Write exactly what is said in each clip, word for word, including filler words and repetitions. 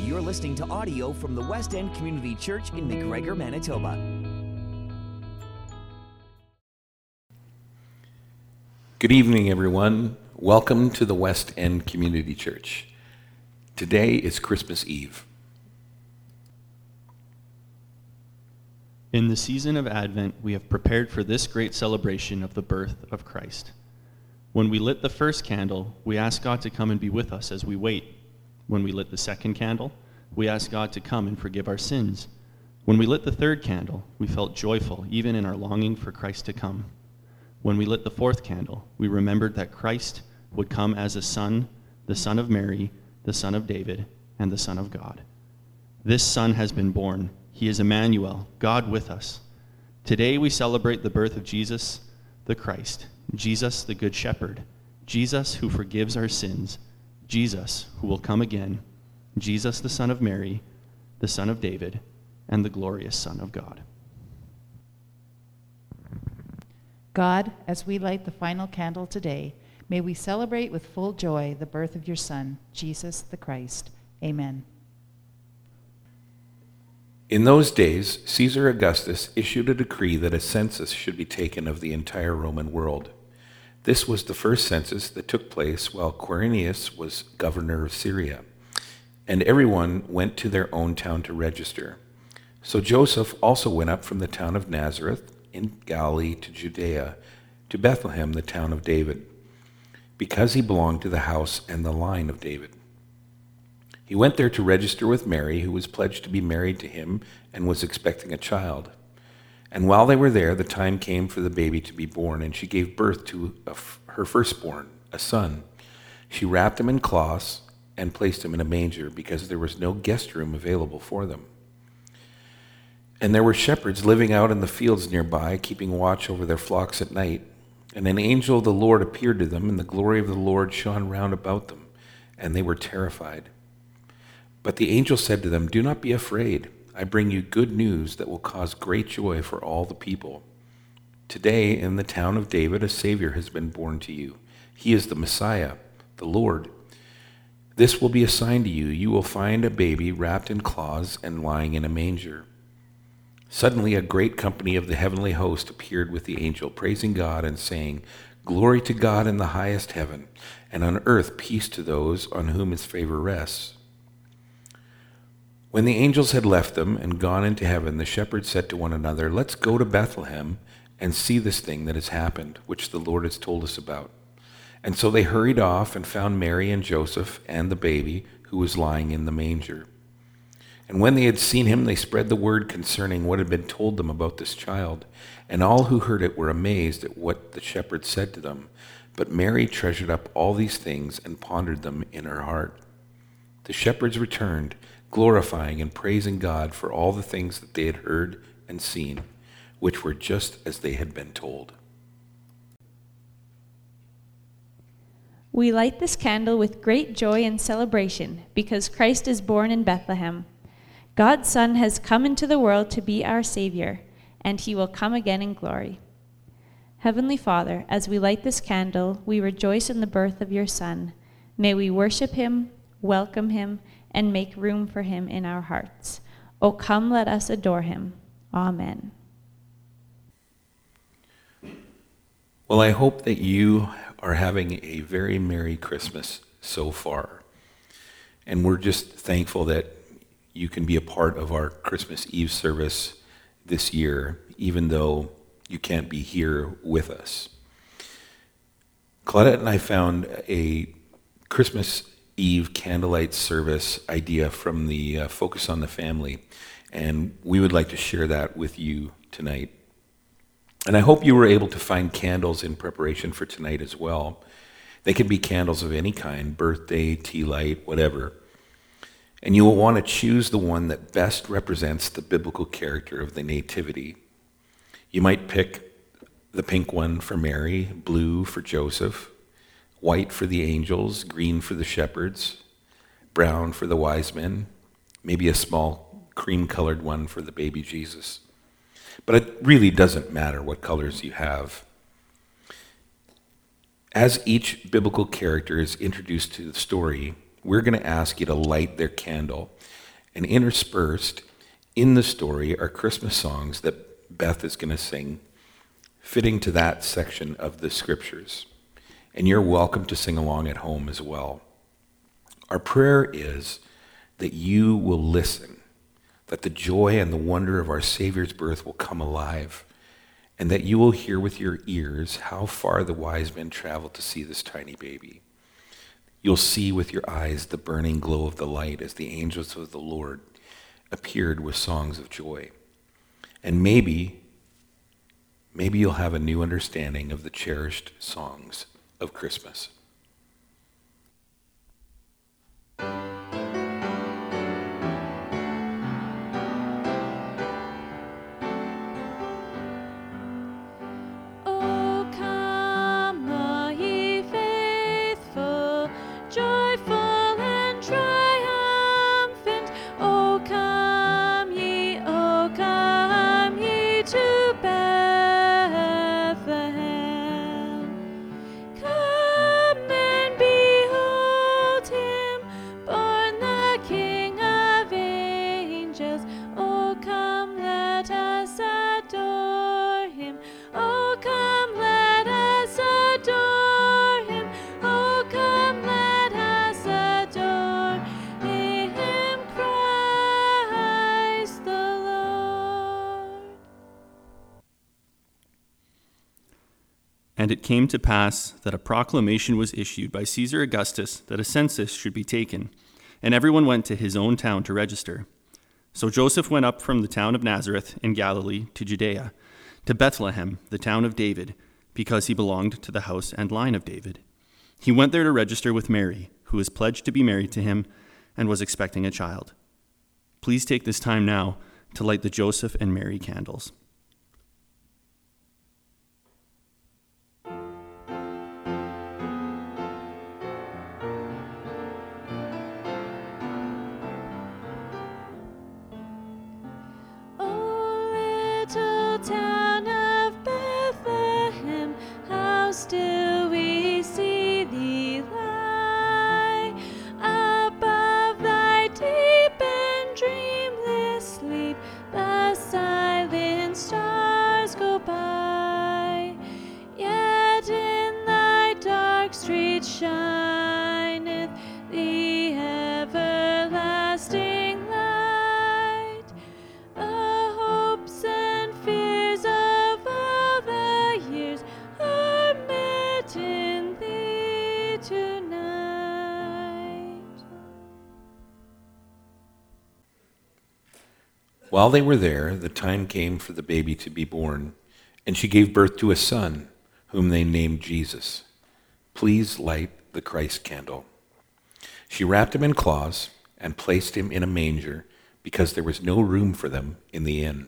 You're listening to audio from the West End Community Church in McGregor, Manitoba. Good evening, everyone. Welcome to the West End Community Church. Today is Christmas Eve. In the season of Advent, we have prepared for this great celebration of the birth of Christ. When we lit the first candle, we asked God to come and be with us as we wait. When we lit the second candle, we asked God to come and forgive our sins. When we lit the third candle, we felt joyful even in our longing for Christ to come. When we lit the fourth candle, we remembered that Christ would come as a son, the Son of Mary, the Son of David, and the Son of God. This Son has been born. He is Emmanuel, God with us. Today we celebrate the birth of Jesus, the Christ, Jesus, the Good Shepherd, Jesus who forgives our sins, Jesus who will come again, Jesus, the Son of Mary, the Son of David, and the glorious Son of God. God, as we light the final candle today, may we celebrate with full joy the birth of your Son, Jesus the Christ. Amen. In those days, Caesar Augustus issued a decree that a census should be taken of the entire Roman world. This was the first census that took place while Quirinius was governor of Syria, and everyone went to their own town to register. So Joseph also went up from the town of Nazareth in Galilee to Judea, to Bethlehem, the town of David, because he belonged to the house and the line of David. He went there to register with Mary, who was pledged to be married to him and was expecting a child. And while they were there, the time came for the baby to be born, and she gave birth to a f- her firstborn, a son. She wrapped him in cloths and placed him in a manger, because there was no guest room available for them. And there were shepherds living out in the fields nearby, keeping watch over their flocks at night. And an angel of the Lord appeared to them, and the glory of the Lord shone round about them, and they were terrified. But the angel said to them, "Do not be afraid. I bring you good news that will cause great joy for all the people. Today, in the town of David, a Savior has been born to you. He is the Messiah, the Lord. This will be a sign to you. You will find a baby wrapped in cloths and lying in a manger." Suddenly, a great company of the heavenly host appeared with the angel, praising God and saying, "Glory to God in the highest heaven, and on earth peace to those on whom his favor rests." When the angels had left them and gone into heaven, the shepherds said to one another, "Let's go to Bethlehem and see this thing that has happened, which the Lord has told us about." And so they hurried off and found Mary and Joseph and the baby, who was lying in the manger. And when they had seen him, they spread the word concerning what had been told them about this child. And all who heard it were amazed at what the shepherds said to them. But Mary treasured up all these things and pondered them in her heart. The shepherds returned, glorifying and praising God for all the things that they had heard and seen, which were just as they had been told. We light this candle with great joy and celebration because Christ is born in Bethlehem. God's Son has come into the world to be our Savior, and he will come again in glory. Heavenly Father, as we light this candle, we rejoice in the birth of your Son. May we worship him, welcome him, and make room for him in our hearts. O come, let us adore him. Amen. Well, I hope that you are having a very Merry Christmas so far. And we're just thankful that you can be a part of our Christmas Eve service this year, even though you can't be here with us. Claudette and I found a Christmas Eve candlelight service idea from the uh, Focus on the Family, and we would like to share that with you tonight. And I hope you were able to find candles in preparation for tonight as well. They can be candles of any kind, birthday, tea light, whatever. And you will want to choose the one that best represents the biblical character of the Nativity. You might pick the pink one for Mary, blue for Joseph, white for the angels, green for the shepherds, brown for the wise men, maybe a small cream-colored one for the baby Jesus. But it really doesn't matter what colors you have. As each biblical character is introduced to the story, we're going to ask you to light their candle. And interspersed in the story are Christmas songs that Beth is going to sing, fitting to that section of the scriptures. And you're welcome to sing along at home as well. Our prayer is that you will listen, that the joy and the wonder of our Savior's birth will come alive, and that you will hear with your ears how far the wise men traveled to see this tiny baby. You'll see with your eyes the burning glow of the light as the angels of the Lord appeared with songs of joy. And maybe, maybe you'll have a new understanding of the cherished songs of Christmas. And it came to pass that a proclamation was issued by Caesar Augustus that a census should be taken, and everyone went to his own town to register. So Joseph went up from the town of Nazareth in Galilee to Judea, to Bethlehem, the town of David, because he belonged to the house and line of David. He went there to register with Mary, who was pledged to be married to him and was expecting a child. Please take this time now to light the Joseph and Mary candles. Town of Bethlehem, how still we see thee lie above thy deep and dreamless sleep. The silent stars go by, yet in thy dark streets shineth the everlasting light. The hopes and fears of all the years are met in thee tonight. While they were there, the time came for the baby to be born, and she gave birth to a son, whom they named Jesus. Please light the Christ candle. She wrapped him in cloths and placed him in a manger, because there was no room for them in the inn.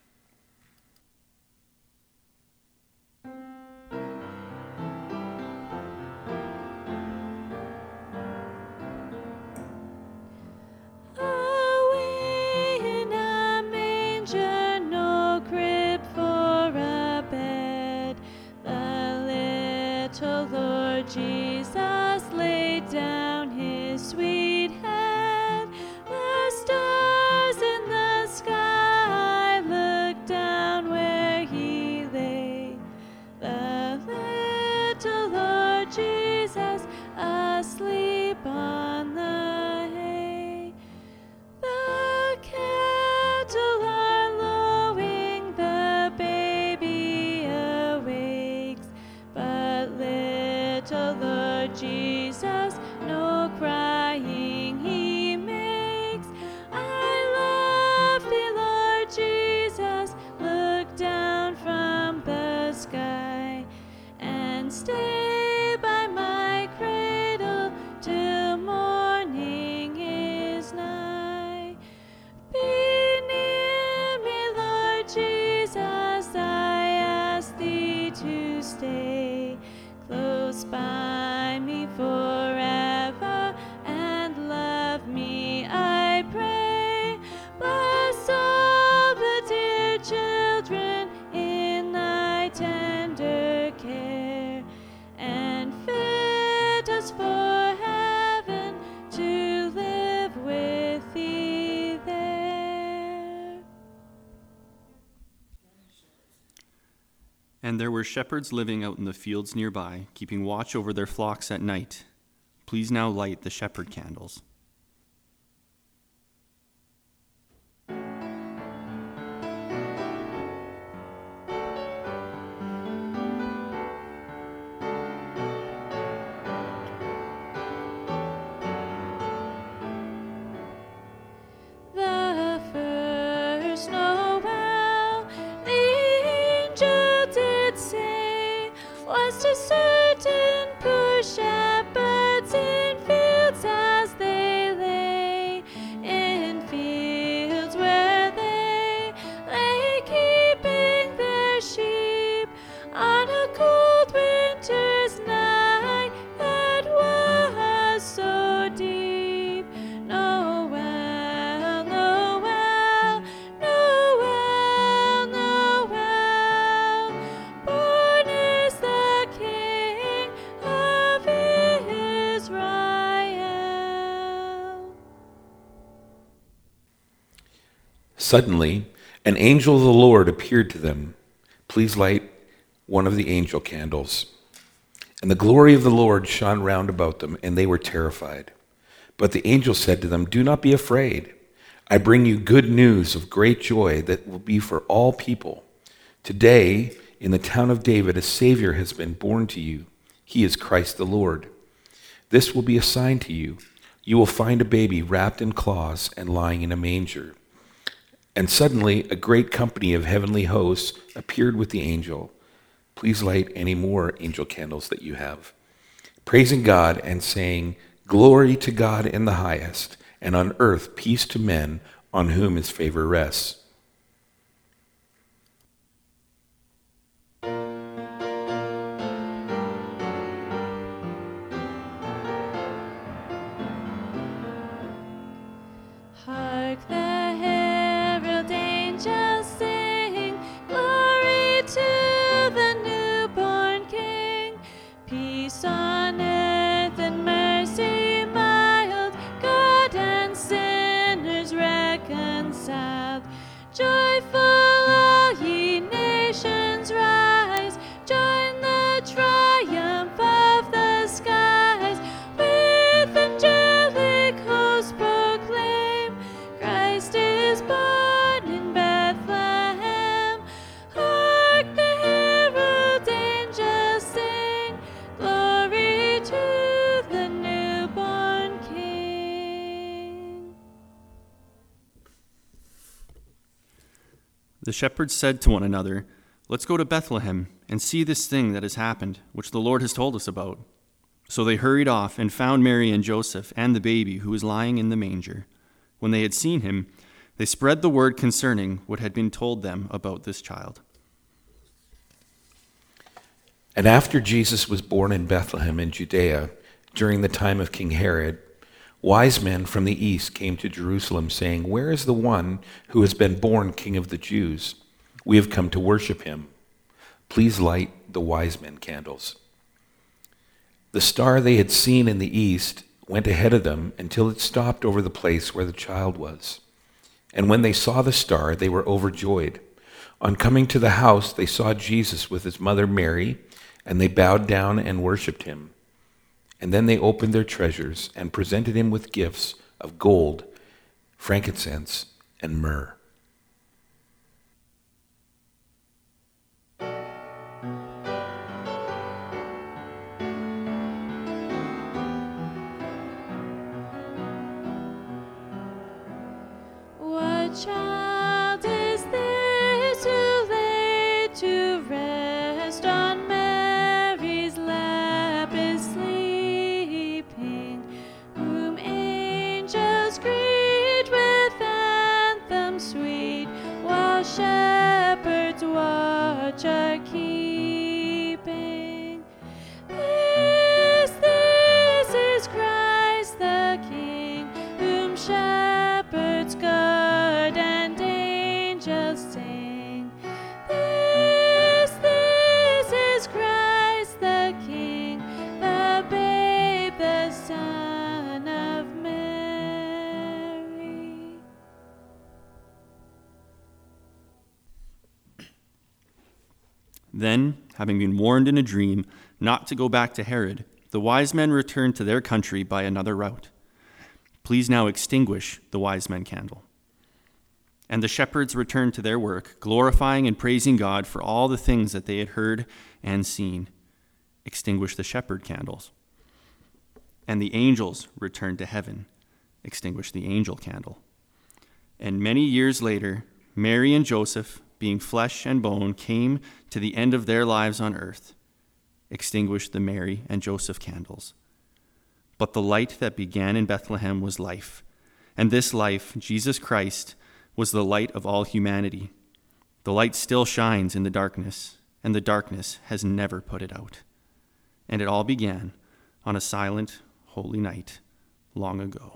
Away in a manger, no crib for a bed, the little Lord Jesus laid down his sweet head. The stars in the sky looked down where he lay, the little Lord Jesus asleep on the hay. The cattle are lowing, the baby awakes, but little Lord Jesus no crying he makes. I love thee, Lord Jesus, look down from the sky and stay by my cradle till morning is nigh. Be near me, Lord Jesus, I ask thee to stay close by me, for And there were shepherds living out in the fields nearby, keeping watch over their flocks at night. Please now light the shepherd candles. The first Noel, the angel did say, was to certain poor shepherds in fields as they lay, in fields where they lay keeping their sheep on a cold winter's night that was so deep. Noel, Noel, Noel, Noel, born is the King of Israel. Suddenly, an angel of the Lord appeared to them. Please light one of the angel candles. And the glory of the Lord shone round about them, and they were terrified. But the angel said to them, "Do not be afraid. I bring you good news of great joy that will be for all people. Today, in the town of David, a Savior has been born to you. He is Christ the Lord. This will be a sign to you. You will find a baby wrapped in cloths and lying in a manger." And suddenly a great company of heavenly hosts appeared with the angel. Please light any more angel candles that you have, praising God and saying, "Glory to God in the highest, and on earth peace to men on whom his favor rests." Hark the herald angels sing, glory to the newborn King. Peace on earth and mercy mild, God and sinners reconciled. Joyful all ye nations rise, join the triumph of the skies. With angelic hosts proclaim, Christ is born in Bethlehem. Hark the herald angels sing, glory to the newborn King. The shepherds said to one another, "Let's go to Bethlehem and see this thing that has happened, which the Lord has told us about." So they hurried off and found Mary and Joseph and the baby who was lying in the manger. When they had seen him, they spread the word concerning what had been told them about this child. And after Jesus was born in Bethlehem in Judea, during the time of King Herod, wise men from the east came to Jerusalem, saying, "Where is the one who has been born King of the Jews? We have come to worship him. Please light the wise men candles." The star they had seen in the east went ahead of them until it stopped over the place where the child was. And when they saw the star, they were overjoyed. On coming to the house, they saw Jesus with his mother Mary, and they bowed down and worshipped him. And then they opened their treasures and presented him with gifts of gold, frankincense, and myrrh. What child is this who laid to rest on Mary's lap is sleeping, whom angels greet with anthems sweet, while shepherds watch are keeping? This, this is Christ the King, whom shepherds guard and Then, having been warned in a dream not to go back to Herod, the wise men returned to their country by another route. Please now extinguish the wise men candle." And the shepherds returned to their work, glorifying and praising God for all the things that they had heard and seen. Extinguish the shepherd candles. And the angels returned to heaven. Extinguish the angel candle. And many years later, Mary and Joseph, being flesh and bone, came to the end of their lives on earth. Extinguish the Mary and Joseph candles. But the light that began in Bethlehem was life. And this life, Jesus Christ, was the light of all humanity. The light still shines in the darkness, and the darkness has never put it out. And it all began on a silent, holy night long ago.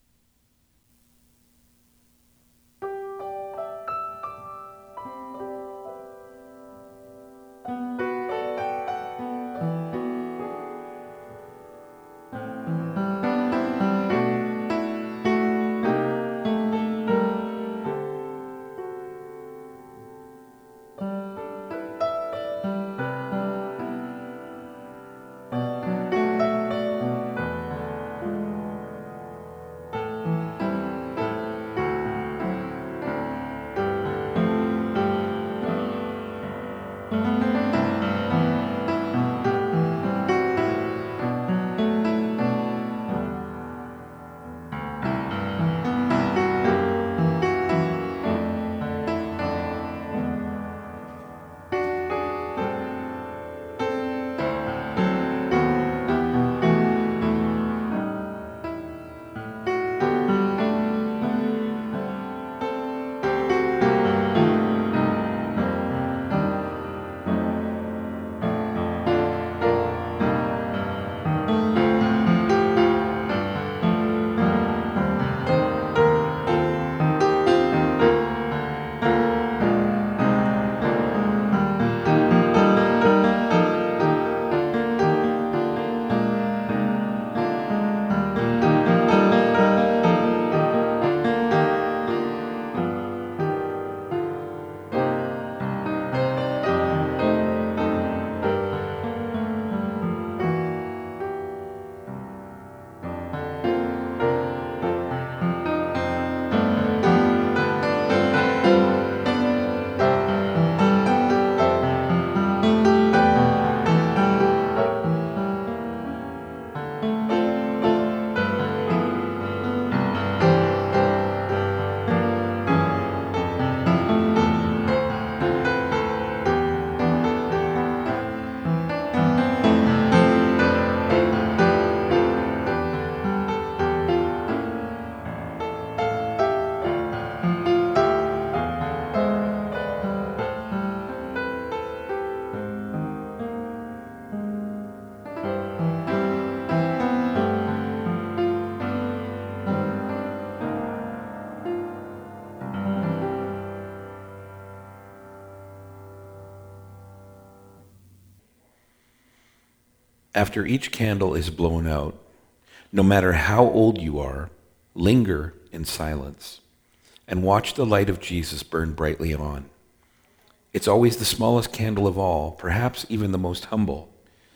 After each candle is blown out, no matter how old you are, linger in silence and watch the light of Jesus burn brightly on. It's always the smallest candle of all, perhaps even the most humble.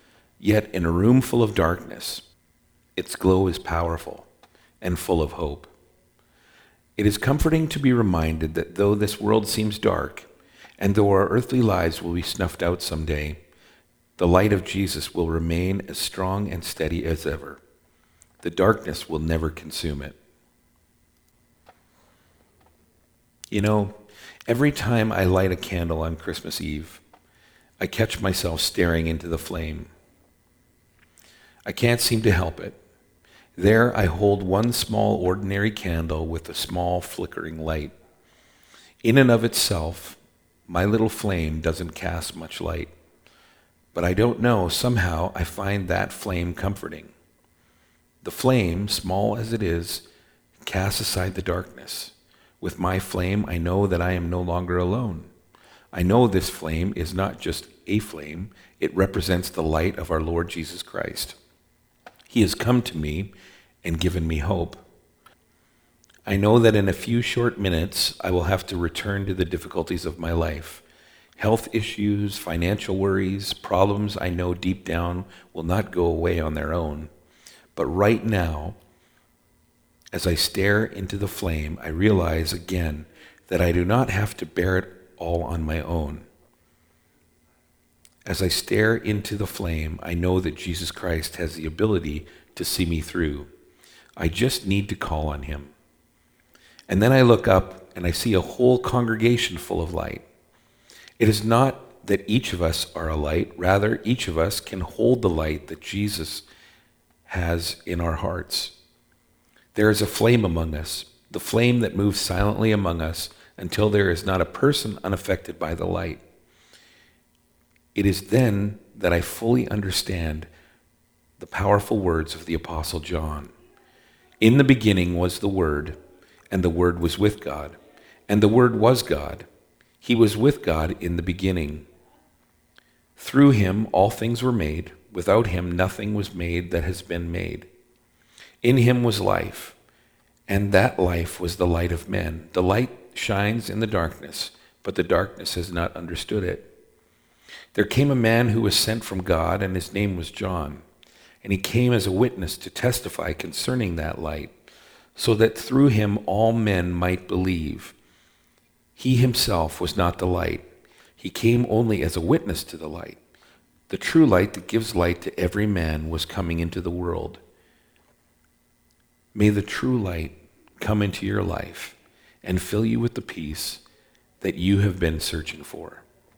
Yet in a room full of darkness, its glow is powerful and full of hope. It is comforting to be reminded that though this world seems dark, and though our earthly lives will be snuffed out someday, the light of Jesus will remain as strong and steady as ever. The darkness will never consume it. You know, every time I light a candle on Christmas Eve, I catch myself staring into the flame. I can't seem to help it. There I hold one small ordinary candle with a small flickering light. In and of itself, my little flame doesn't cast much light. But I don't know, somehow I find that flame comforting. The flame, small as it is, casts aside the darkness. With my flame, I know that I am no longer alone. I know this flame is not just a flame, it represents the light of our Lord Jesus Christ. He has come to me and given me hope. I know that in a few short minutes, I will have to return to the difficulties of my life, Health issues, financial worries, problems I know deep down will not go away on their own. But right now, as I stare into the flame, I realize again that I do not have to bear it all on my own. As I stare into the flame, I know that Jesus Christ has the ability to see me through. I just need to call on him. And then I look up and I see a whole congregation full of light. It is not that each of us are a light, rather each of us can hold the light that Jesus has in our hearts. There is a flame among us, the flame that moves silently among us until there is not a person unaffected by the light. It is then that I fully understand the powerful words of the Apostle John. In the beginning was the Word, and the Word was with God, and the Word was God. He was with God in the beginning. Through him all things were made. Without him nothing was made that has been made. In him was life, and that life was the light of men. The light shines in the darkness, but the darkness has not understood it. There came a man who was sent from God, and his name was John. And he came as a witness to testify concerning that light, so that through him all men might believe. He himself was not the light. He came only as a witness to the light. The true light that gives light to every man was coming into the world. May the true light come into your life and fill you with the peace that you have been searching for.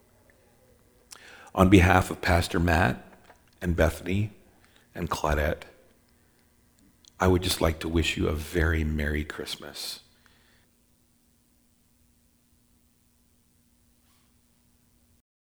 On behalf of Pastor Matt and Bethany and Claudette, I would just like to wish you a very Merry Christmas.